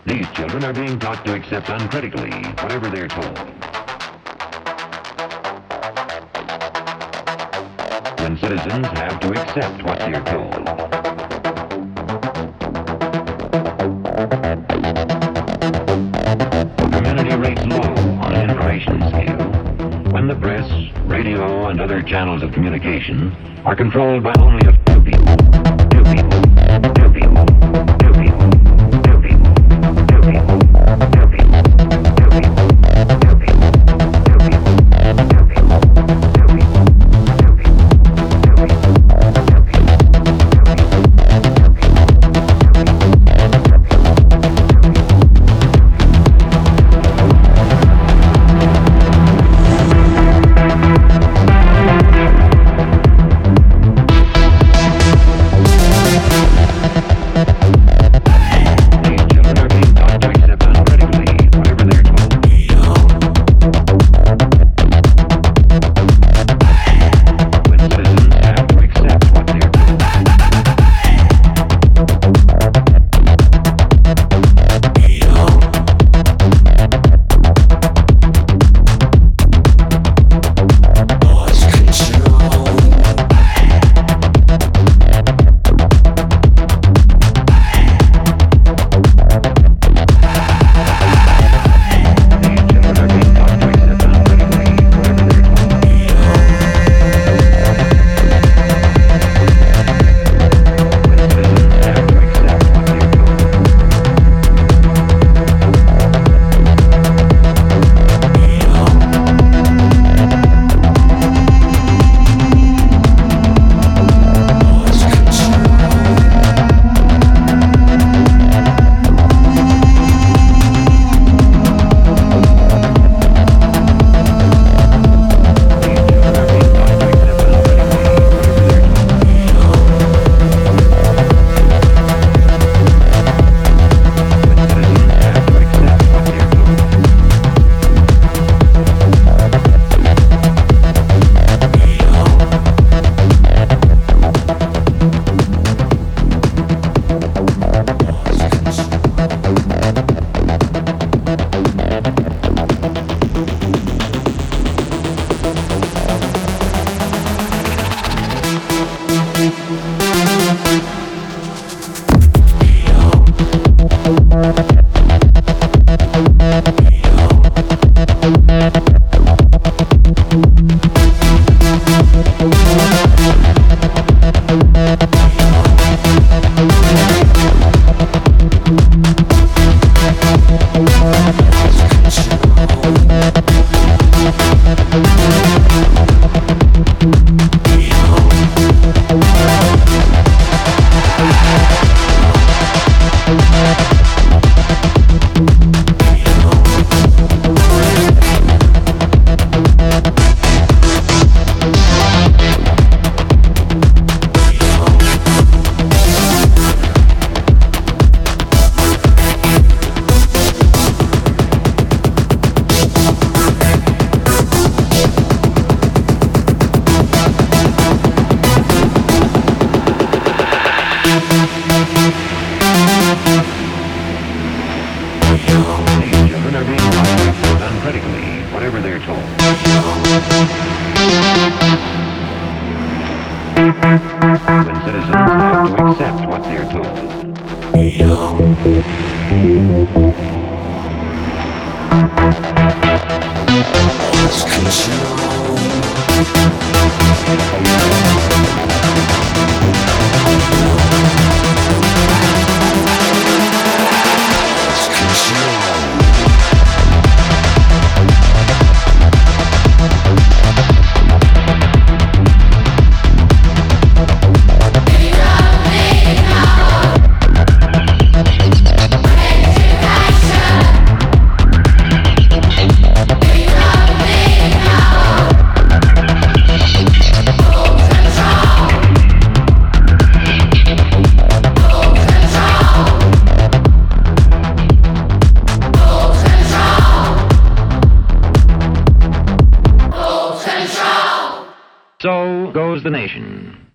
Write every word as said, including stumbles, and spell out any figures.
These children are being taught to accept uncritically whatever they're told. When citizens have to accept what they're told. Community rates low on an information scale when the press, radio, and other channels of communication are controlled by only a few people. Few people. Few people. Few people. Few people. Few people. Few people. Few people. Few people. Few people. Few people. Few people. Few Children are being taught to accept uncritically whatever they're told. When citizens have to accept what they're told. So goes the nation.